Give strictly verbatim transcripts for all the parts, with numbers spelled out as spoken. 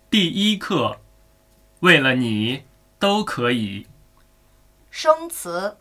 第一课，为了你都可以。 生词：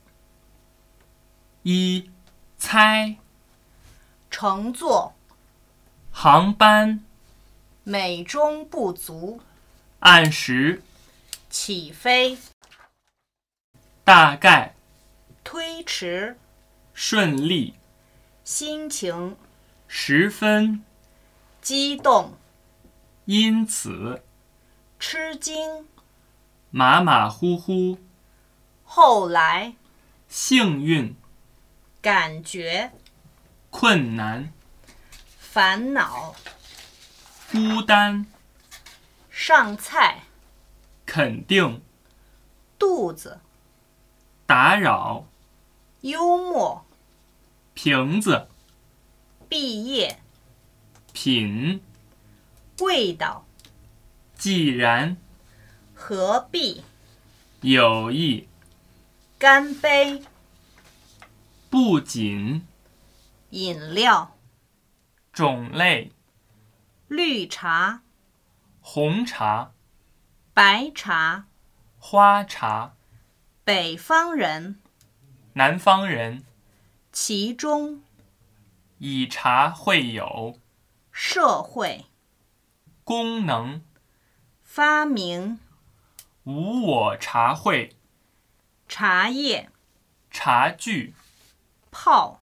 一、猜， 乘坐， 航班， 美中不足， 按时， 起飞， 大概， 推迟， 顺利， 心情， 十分， 激动， 因此， 吃惊， 马马虎虎， 后来， 幸运， 感觉， 困难， 烦恼， 孤单， 上菜， 肯定， 肚子， 打扰， 幽默， 瓶子， 毕业， 品， 味道， 既然， 何必， 有意， 干杯， 不仅， 饮料， 种类， 绿茶， 红茶， 白茶， 花茶， 北方人， 南方人， 其中， 以茶会友， 社会， 功能， 发明， 无我茶会， 茶叶， 茶具， 泡，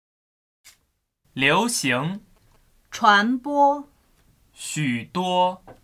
流行， 传播， 许多，